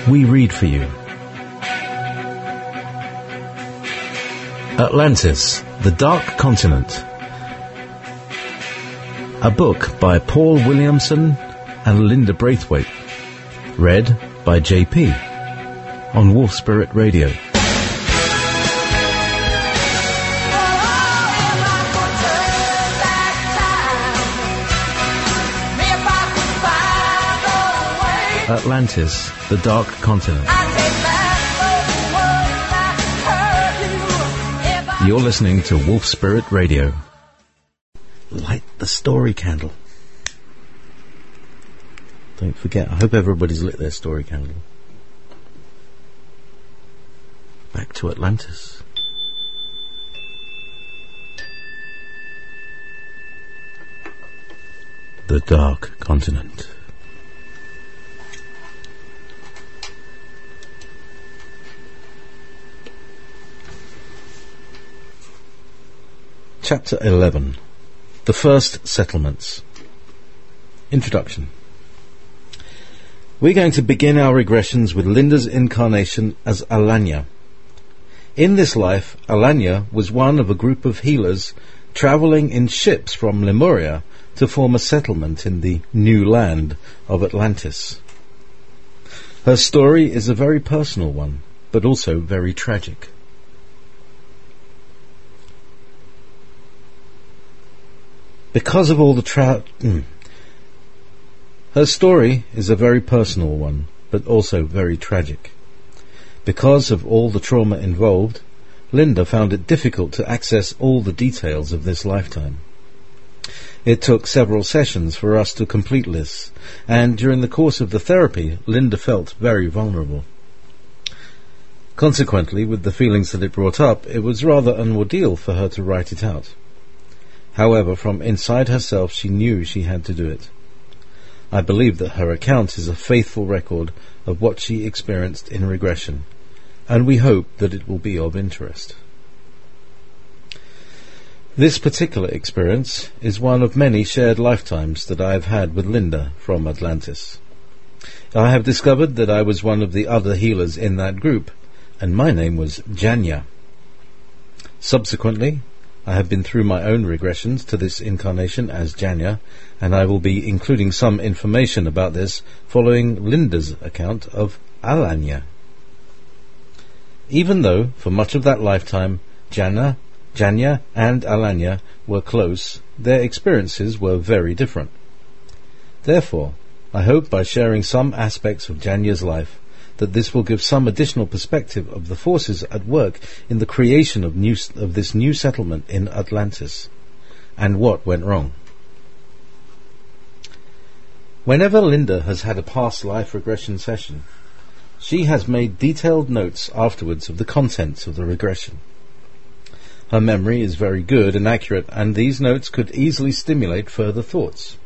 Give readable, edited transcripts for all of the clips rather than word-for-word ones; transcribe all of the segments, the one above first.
we read for you. Atlantis, the Dark Continent. A book by Paul Williamson and Linda Braithwaite. Read by JP on Wolf Spirit Radio. Atlantis, the Dark Continent. You're listening to Wolf Spirit Radio. Light the story candle. Don't forget, I hope everybody's lit their story candle. Back to Atlantis. The Dark Continent. Chapter 11. The First Settlements. Introduction. We're going to begin our regressions with Linda's incarnation as Alanya. In this life, Alanya was one of a group of healers travelling in ships from Lemuria to form a settlement in the new land of Atlantis. Her story is a very personal one, but also very tragic. Because of all the Her story is a very personal one, but also very tragic. Because of all the trauma involved, Linda found it difficult to access all the details of this lifetime. It took several sessions for us to complete this, and during the course of the therapy, Linda felt very vulnerable. Consequently, with the feelings that it brought up, it was rather an ordeal for her to write it out. However, from inside herself she knew she had to do it. I believe that her account is a faithful record of what she experienced in regression, and we hope that it will be of interest. This particular experience is one of many shared lifetimes that I have had with Linda from Atlantis. I have discovered that I was one of the other healers in that group, and my name was Janya. Subsequently, I have been through my own regressions to this incarnation as Janya, and I will be including some information about this following Linda's account of Alanya. Even though, for much of that lifetime, Janya and Alanya were close, their experiences were very different. Therefore, I hope by sharing some aspects of Janya's life that this will give some additional perspective of the forces at work in the creation of this new settlement in Atlantis, and what went wrong. Whenever Linda has had a past life regression session, she has made detailed notes afterwards of the contents of the regression. Her memory is very good and accurate, and these notes could easily stimulate further thoughts.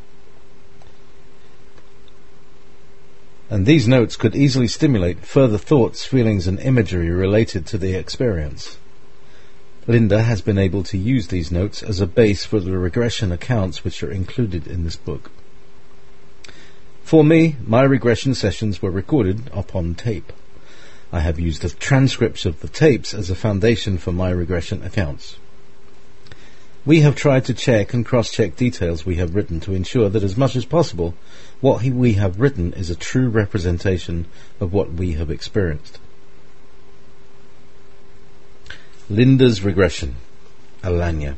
Feelings, and imagery related to the experience. Linda has been able to use these notes as a base for the regression accounts which are included in this book. For me, my regression sessions were recorded upon tape. I have used the transcripts of the tapes as a foundation for my regression accounts. We have tried to check and cross-check details we have written to ensure that as much as possible what we have written is a true representation of what we have experienced. Linda's regression. Alanya.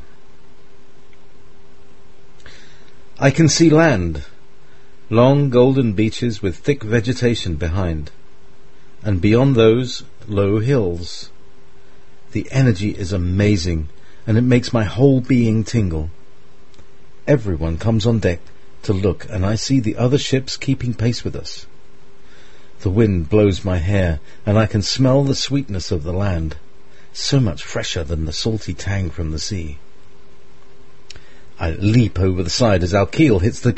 I can see land, long golden beaches with thick vegetation behind, and beyond those, low hills. The energy is amazing, and it makes my whole being tingle. Everyone comes on deck to look, and I see the other ships keeping pace with us. The wind blows my hair, and I can smell the sweetness of the land, so much fresher than the salty tang from the sea. I leap over the side as our keel hits the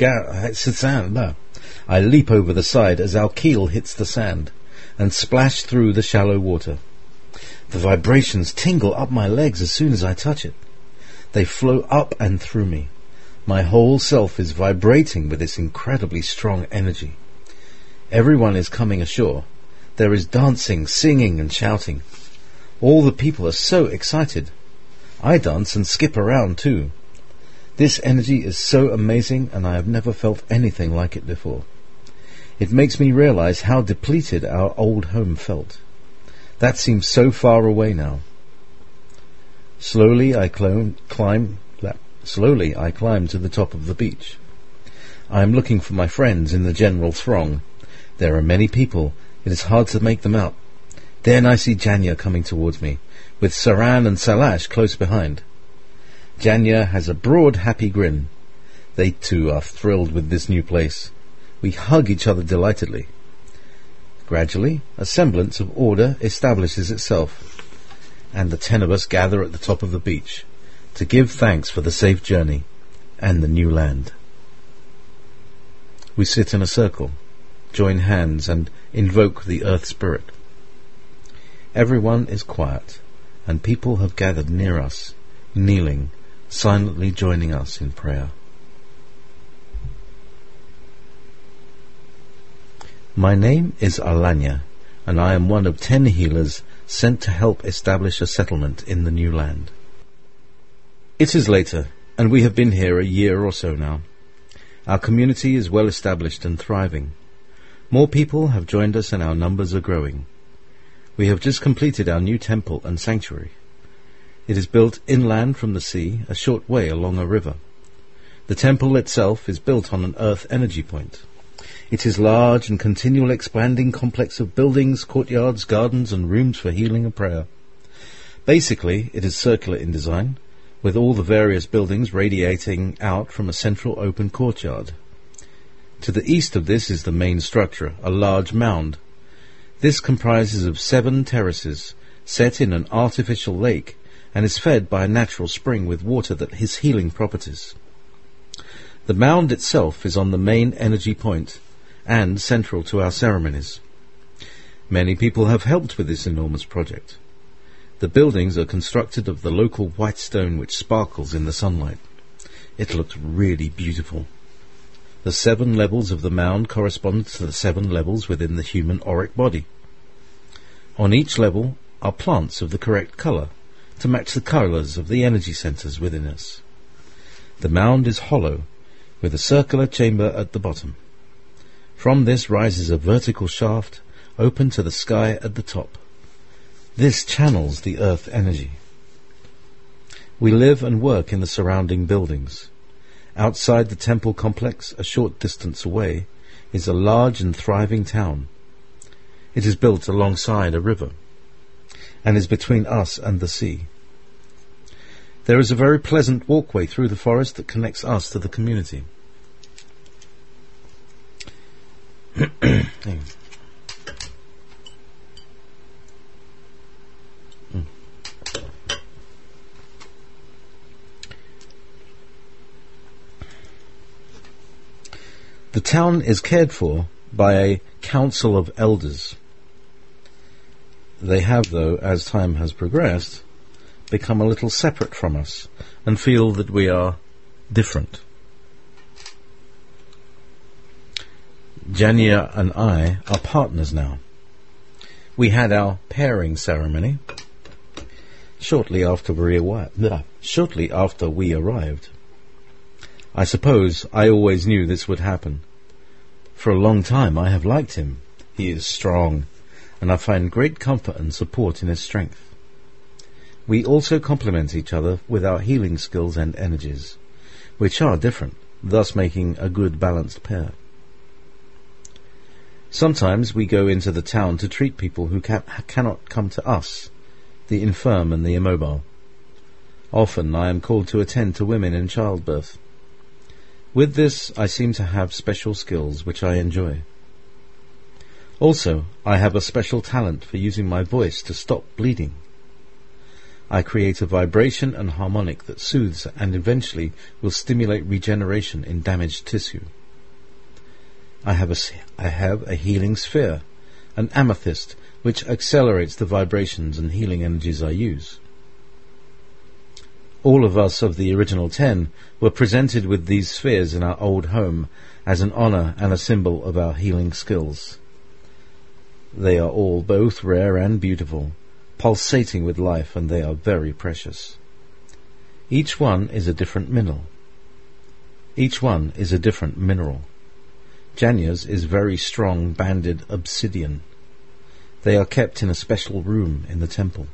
sand, and splash through the shallow water. The vibrations tingle up my legs as soon as I touch it. They flow up and through me. My whole self is vibrating with this incredibly strong energy. Everyone is coming ashore. There is dancing, singing and shouting. All the people are so excited. I dance and skip around too. This energy is so amazing, and I have never felt anything like it before. It makes me realize how depleted our old home felt. That seems so far away now. Slowly I climb to the top of the beach. I am looking for my friends in the general throng. There are many people. It is hard to make them out. Then I see Janya coming towards me, with Saran and Salash close behind. Janya has a broad, happy grin. They too are thrilled with this new place. We hug each other delightedly. Gradually, a semblance of order establishes itself, and the 10 of us gather at the top of the beach to give thanks for the safe journey and the new land. We sit in a circle, join hands and invoke the Earth Spirit. Everyone is quiet, and people have gathered near us, kneeling, silently joining us in prayer. My name is Alanya, and I am one of 10 healers sent to help establish a settlement in the new land. It is later, and we have been here a year or so now. Our community is well established and thriving. More people have joined us and our numbers are growing. We have just completed our new temple and sanctuary. It is built inland from the sea, a short way along a river. The temple itself is built on an earth energy point. It is large and continual expanding complex of buildings, courtyards, gardens and rooms for healing and prayer. Basically, it is circular in design, with all the various buildings radiating out from a central open courtyard. To the east of this is the main structure, a large mound. This comprises of 7 terraces set in an artificial lake and is fed by a natural spring with water that has healing properties. The mound itself is on the main energy point and central to our ceremonies. Many people have helped with this enormous project. The buildings are constructed of the local white stone which sparkles in the sunlight. It looks really beautiful. The 7 levels of the mound correspond to the 7 levels within the human auric body. On each level are plants of the correct colour to match the colours of the energy centres within us. The mound is hollow, with a circular chamber at the bottom. From this rises a vertical shaft open to the sky at the top. This channels the earth energy. We live and work in the surrounding buildings. Outside the temple complex, a short distance away, is a large and thriving town. It is built alongside a river and is between us and the sea. There is a very pleasant walkway through the forest that connects us to the community. The town is cared for by a council of elders. They have, though, as time has progressed, become a little separate from us and feel that we are different. Janya and I are partners now. We had our pairing ceremony shortly after we arrived. I suppose I always knew this would happen. For a long time I have liked him. He is strong, and I find great comfort and support in his strength. We also complement each other with our healing skills and energies, which are different, thus making a good balanced pair. Sometimes we go into the town to treat people who cannot come to us, the infirm and the immobile. Often I am called to attend to women in childbirth. With this I seem to have special skills which I enjoy. Also, I have a special talent for using my voice to stop bleeding. I create a vibration and harmonic that soothes and eventually will stimulate regeneration in damaged tissue. I have a healing sphere, an amethyst, which accelerates the vibrations and healing energies I use. All of us of the original 10 were presented with these spheres in our old home as an honour and a symbol of our healing skills. They are all both rare and beautiful, pulsating with life, and they are very precious. Each one is a different mineral. Janya's is very strong banded obsidian. They are kept in a special room in the temple.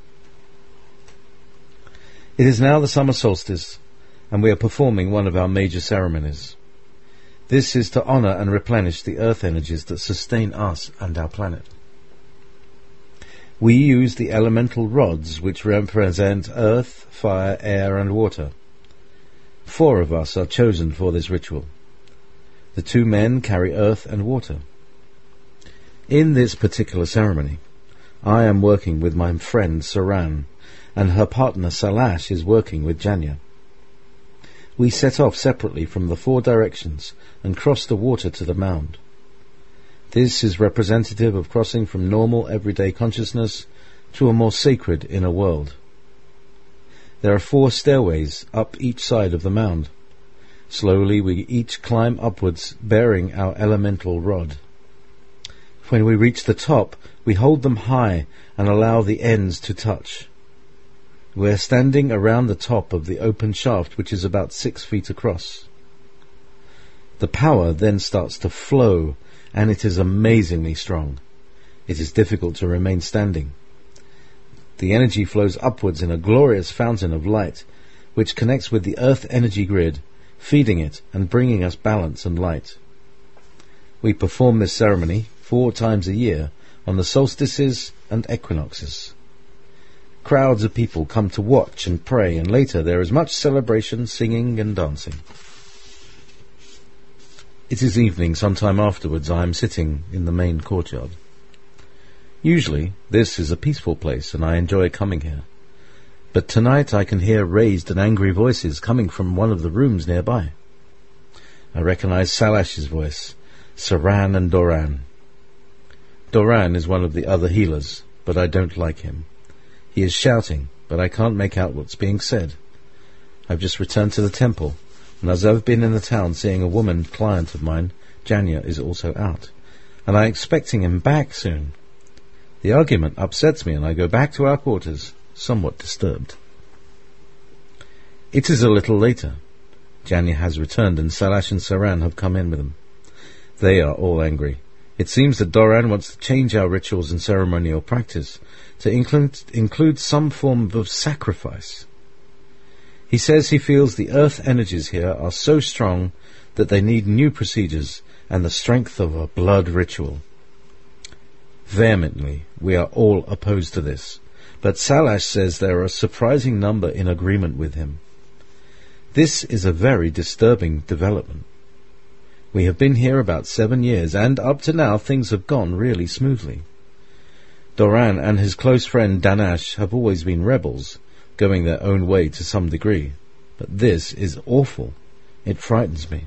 It is now the summer solstice, and we are performing one of our major ceremonies. This is to honor and replenish the earth energies that sustain us and our planet. We use the elemental rods which represent earth, fire, air and water. 4 of us are chosen for this ritual. The 2 men carry earth and water. In this particular ceremony, I am working with my friend Saran, and her partner Salash is working with Janya. We set off separately from the 4 directions and cross the water to the mound. This is representative of crossing from normal everyday consciousness to a more sacred inner world. There are 4 stairways up each side of the mound. Slowly we each climb upwards, bearing our elemental rod. When we reach the top, we hold them high and allow the ends to touch. We are standing around the top of the open shaft, which is about 6 feet across. The power then starts to flow, and it is amazingly strong. It is difficult to remain standing. The energy flows upwards in a glorious fountain of light, which connects with the earth energy grid, feeding it and bringing us balance and light. We perform this ceremony 4 times a year on the solstices and equinoxes. Crowds of people come to watch and pray, and later there is much celebration, singing and dancing. It is evening. Sometime afterwards I am sitting in the main courtyard. Usually this is a peaceful place and I enjoy coming here. But tonight I can hear raised and angry voices coming from one of the rooms nearby. I recognize Salash's voice, Saran and Doran. Doran is one of the other healers, but I don't like him. He is shouting, but I can't make out what's being said. I've just returned to the temple, and as I've been in the town seeing a woman client of mine, Janya is also out, and I'm expecting him back soon. The argument upsets me, and I go back to our quarters, somewhat disturbed. It is a little later. Janya has returned, and Salash and Saran have come in with him. They are all angry. It seems that Doran wants to change our rituals and ceremonial practice to include some form of sacrifice. He says he feels the earth energies here are so strong that they need new procedures and the strength of a blood ritual. Vehemently, we are all opposed to this, but Salash says there are a surprising number in agreement with him. This is a very disturbing development. We have been here about 7 years, and up to now things have gone really smoothly. Doran and his close friend Danash have always been rebels, going their own way to some degree. But this is awful. It frightens me.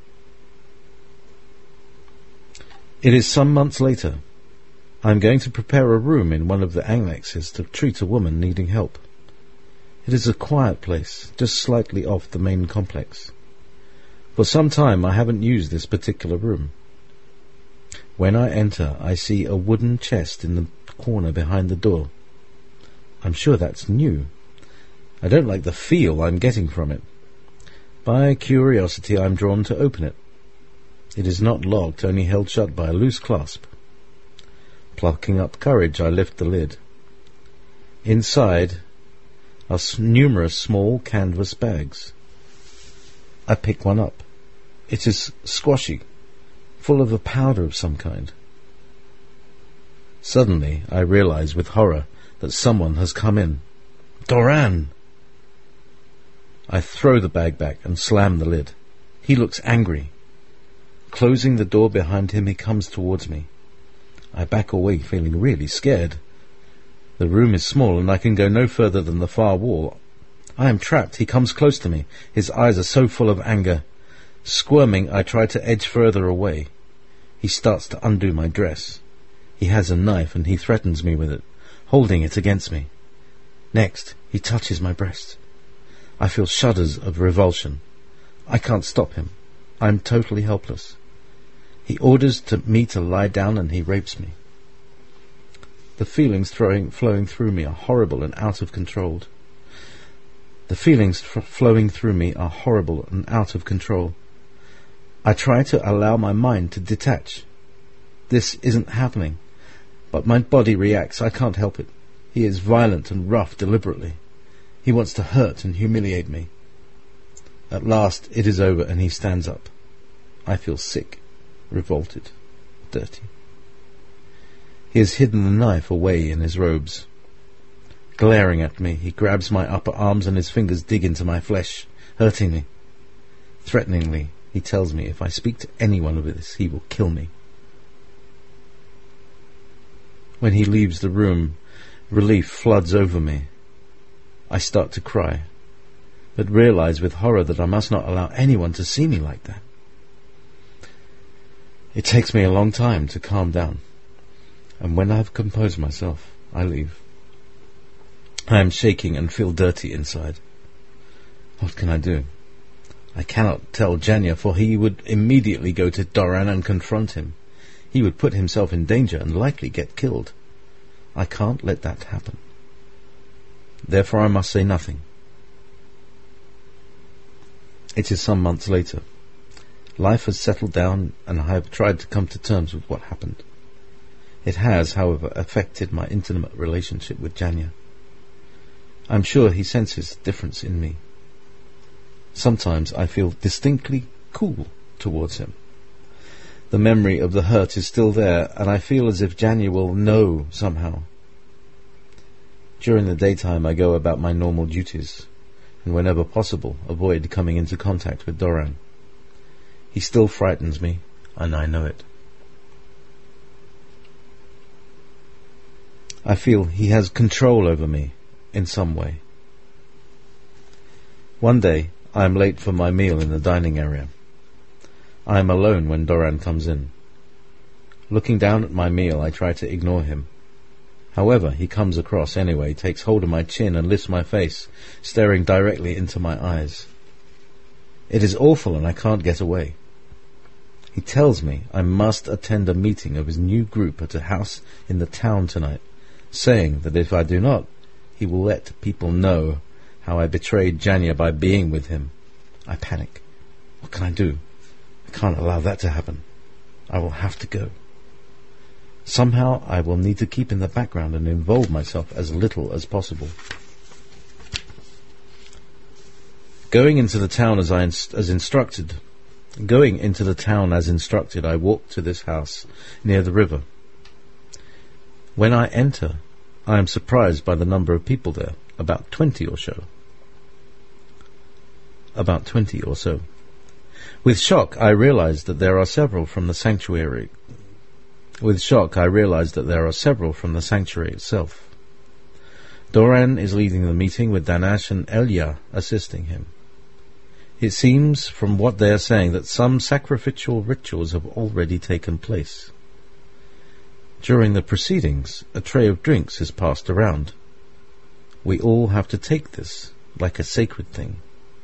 It is some months later. I am going to prepare a room in one of the annexes to treat a woman needing help. It is a quiet place, just slightly off the main complex. For some time I haven't used this particular room. When I enter, I see a wooden chest in the corner behind the door. I'm sure that's new. I don't like the feel I'm getting from it. By curiosity, I'm drawn to open it. It is not locked, only held shut by a loose clasp. Plucking up courage, I lift the lid. Inside are numerous small canvas bags. I pick one up. It is squashy, full of a powder of some kind. Suddenly, I realize with horror that someone has come in. Doran! I throw the bag back and slam the lid. He looks angry. Closing the door behind him, he comes towards me. I back away, feeling really scared. The room is small, and I can go no further than the far wall. I am trapped. He comes close to me. His eyes are so full of anger. Squirming, I try to edge further away. He starts to undo my dress. He has a knife, and he threatens me with it, holding it against me. Next, he touches my breast. I feel shudders of revulsion. I can't stop him. I am totally helpless. He orders me to lie down, and he rapes me. The feelings flowing through me are horrible and out of control. The feelings flowing through me are horrible and out of control. I try to allow my mind to detach. This isn't happening, but my body reacts. I can't help it. He is violent and rough deliberately. He wants to hurt and humiliate me. At last it is over and he stands up. I feel sick, revolted, dirty. He has hidden the knife away in his robes. Glaring at me, he grabs my upper arms and his fingers dig into my flesh, hurting me. Threateningly, he tells me if I speak to anyone of this, he will kill me. When he leaves the room, relief floods over me. I start to cry, but realize with horror that I must not allow anyone to see me like that. It takes me a long time to calm down, and when I have composed myself, I leave. I am shaking and feel dirty inside. What can I do? I cannot tell Janya, for he would immediately go to Doran and confront him. He would put himself in danger and likely get killed. I can't let that happen. Therefore I must say nothing. It is some months later. Life has settled down and I have tried to come to terms with what happened. It has, however, affected my intimate relationship with Janya. I'm sure he senses the difference in me. Sometimes I feel distinctly cool towards him. The memory of the hurt is still there, and I feel as if Janya will know somehow. During the daytime I go about my normal duties, and whenever possible avoid coming into contact with Doran. He still frightens me, and I know it. I feel he has control over me in some way. One day I am late for my meal in the dining area. I am alone when Doran comes in. Looking down at my meal, I try to ignore him. However, he comes across anyway, takes hold of my chin and lifts my face, staring directly into my eyes. It is awful and I can't get away. He tells me I must attend a meeting of his new group at a house in the town tonight, saying that if I do not, he will let people know how I betrayed Janya by being with him. I panic. What can I do? I can't allow that to happen. I will have to go. Somehow I will need to keep in the background and involve myself as little as possible. Going into the town as instructed, I walk to this house near the river. When I enter, I am surprised by the number of people there, about 20 or so. With shock, I realize that there are several from the sanctuary. Itself. Doran is leading the meeting with Danash and Elia assisting him. It seems from what they are saying that some sacrificial rituals have already taken place. During the proceedings, a tray of drinks is passed around. We all have to take this like a sacred thing.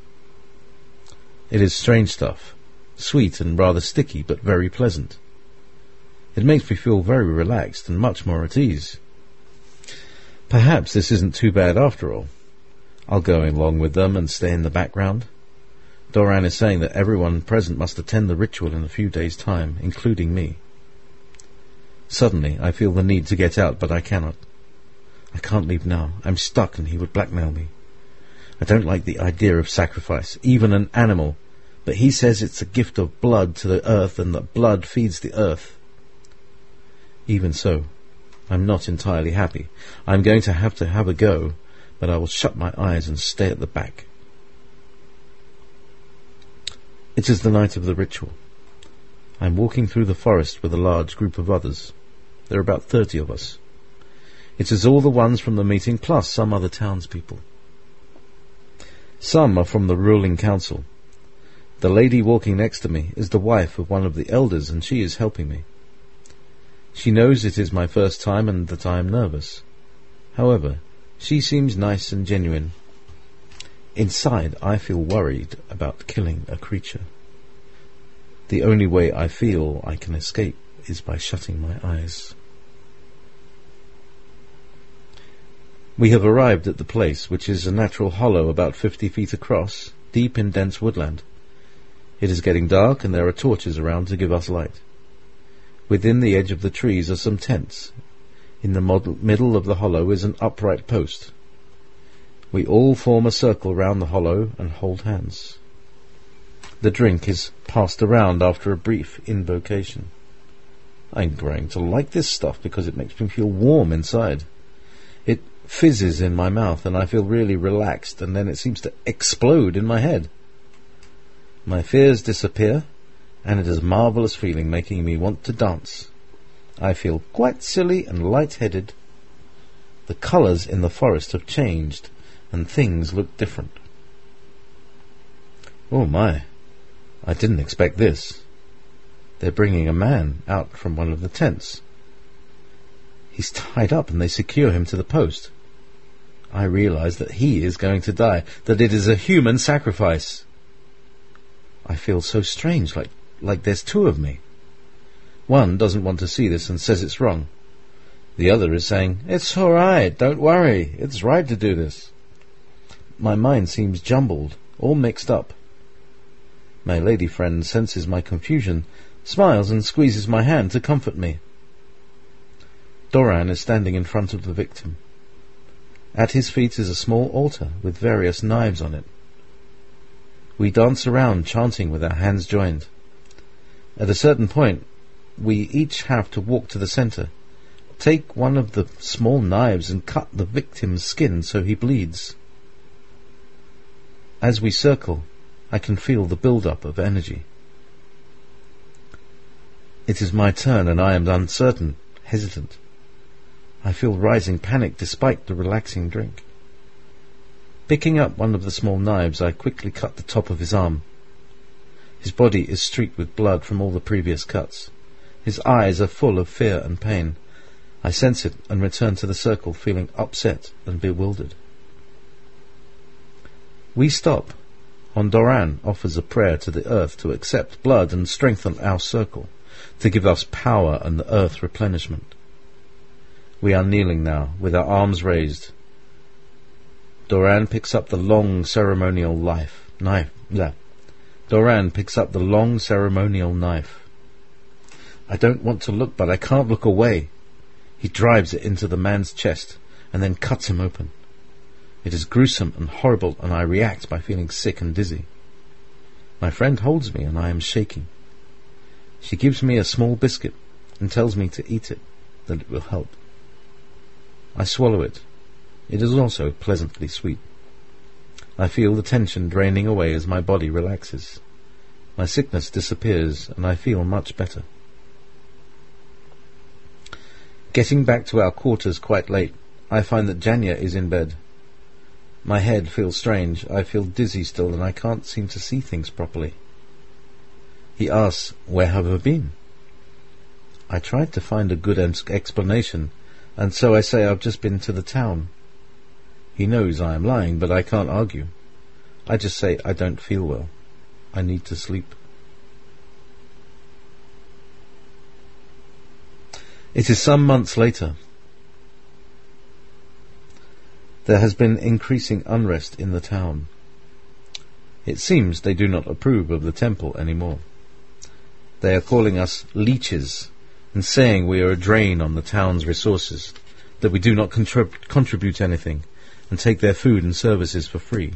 It is strange stuff, sweet and rather sticky, but very pleasant. It makes me feel very relaxed and much more at ease. Perhaps this isn't too bad after all. I'll go along with them and stay in the background. Doran is saying that everyone present must attend the ritual in a few days' time, including me. Suddenly I feel the need to get out, but I cannot. I can't leave now. I'm stuck and he would blackmail me. I don't like the idea of sacrifice, even an animal, but he says it's a gift of blood to the earth and that blood feeds the earth. Even so, I'm not entirely happy. I'm going to have a go, but I will shut my eyes and stay at the back. It is the night of the ritual. I'm walking through the forest with a large group of others. There are about 30 of us. It is all the ones from the meeting, plus some other townspeople. Some are from the ruling council. The lady walking next to me is the wife of one of the elders, and she is helping me. She knows it is my first time and that I am nervous. However, she seems nice and genuine. Inside, I feel worried about killing a creature. The only way I feel I can escape is by shutting my eyes. We have arrived at the place, which is a natural hollow about 50 feet across, deep in dense woodland. It is getting dark, and there are torches around to give us light. Within the edge of the trees are some tents. In the middle of the hollow is an upright post. We all form a circle round the hollow and hold hands. The drink is passed around after a brief invocation. I'm growing to like this stuff because it makes me feel warm inside. It fizzes in my mouth and I feel really relaxed, and then it seems to explode in my head. My fears disappear, and it is a marvellous feeling, making me want to dance. I feel quite silly and light-headed. The colours in the forest have changed, and things look different. Oh my, I didn't expect this. They're bringing a man out from one of the tents. He's tied up and they secure him to the post. I realize that he is going to die, that it is a human sacrifice. I feel so strange, like there's two of me. One doesn't want to see this and says it's wrong. The other is saying, "It's all right, don't worry, it's right to do this." My mind seems jumbled, all mixed up. My lady friend senses my confusion, smiles and squeezes my hand to comfort me. Doran is standing in front of the victim. At his feet is a small altar with various knives on it. We dance around, chanting with our hands joined. At a certain point, we each have to walk to the center, take one of the small knives and cut the victim's skin so he bleeds. As we circle, I can feel the build-up of energy. It is my turn and I am uncertain, hesitant. I feel rising panic despite the relaxing drink. Picking up one of the small knives, I quickly cut the top of his arm. His body is streaked with blood from all the previous cuts. His eyes are full of fear and pain. I sense it and return to the circle, feeling upset and bewildered. We stop. Doran offers a prayer to the earth to accept blood and strengthen our circle, to give us power and the earth replenishment. We are kneeling now, with our arms raised. Doran picks up the long ceremonial knife. Doran picks up the long ceremonial knife. I don't want to look, but I can't look away. He drives it into the man's chest and then cuts him open. It is gruesome and horrible, and I react by feeling sick and dizzy. My friend holds me and I am shaking. She gives me a small biscuit and tells me to eat it, that it will help. I swallow it. It is also pleasantly sweet. I feel the tension draining away as my body relaxes. My sickness disappears and I feel much better. Getting back to our quarters quite late, I find that Janya is in bed. My head feels strange. I feel dizzy still and I can't seem to see things properly. He asks, "Where have I been?" I tried to find a good explanation, and so I say I've just been to the town. He knows I am lying, but I can't argue. I just say I don't feel well. I need to sleep. It is some months later. There has been increasing unrest in the town. It seems they do not approve of the temple anymore. They are calling us leeches and saying we are a drain on the town's resources, that we do not contribute anything and take their food and services for free.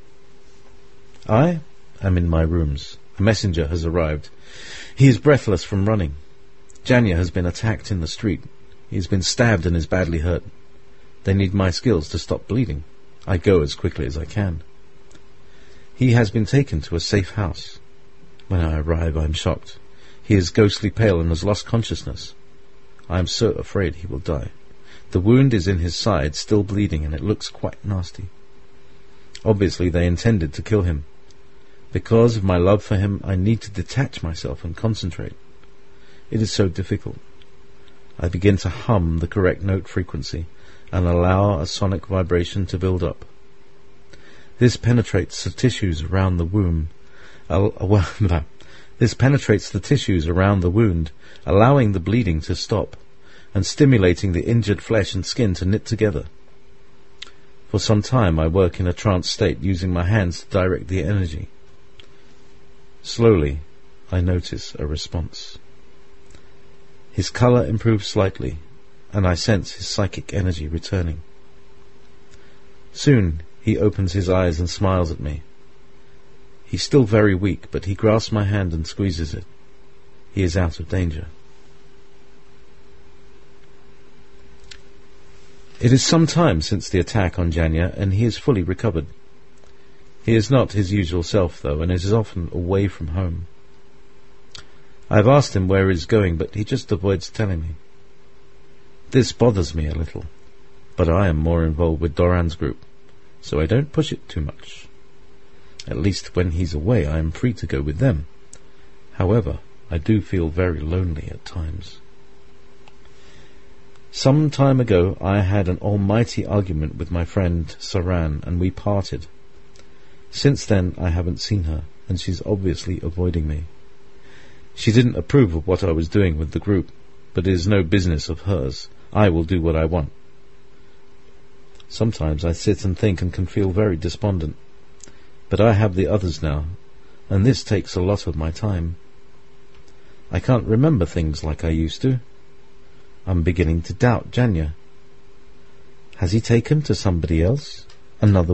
I am in my rooms. A messenger has arrived. He is breathless from running. Janya has been attacked in the street. He has been stabbed and is badly hurt. They need my skills to stop bleeding. I go as quickly as I can. He has been taken to a safe house. When I arrive, I am shocked. He is ghostly pale and has lost consciousness. I am so afraid he will die. The wound is in his side, still bleeding, and it looks quite nasty. Obviously, they intended to kill him. Because of my love for him, I need to detach myself and concentrate. It is so difficult. I begin to hum the correct note frequency and allow a sonic vibration to build up. This penetrates the tissues around the womb. This penetrates the tissues around the wound, allowing the bleeding to stop and stimulating the injured flesh and skin to knit together. For some time I work in a trance state, using my hands to direct the energy. Slowly, I notice a response. His colour improves slightly, and I sense his psychic energy returning. Soon he opens his eyes and smiles at me. He's still very weak, but he grasps my hand and squeezes it. He is out of danger. It is some time since the attack on Janya, and he is fully recovered. He is not his usual self, though, and is often away from home. I have asked him where he is going, but he just avoids telling me. This bothers me a little, but I am more involved with Doran's group, so I don't push it too much. At least when he's away I am free to go with them. However, I do feel very lonely at times. Some time ago I had an almighty argument with my friend Saran, and we parted. Since then I haven't seen her, and she's obviously avoiding me. She didn't approve of what I was doing with the group, but it is no business of hers. I will do what I want. Sometimes I sit and think and can feel very despondent. But I have the others now, and this takes a lot of my time. I can't remember things like I used to. I'm beginning to doubt Janya. Has he taken to somebody else? Another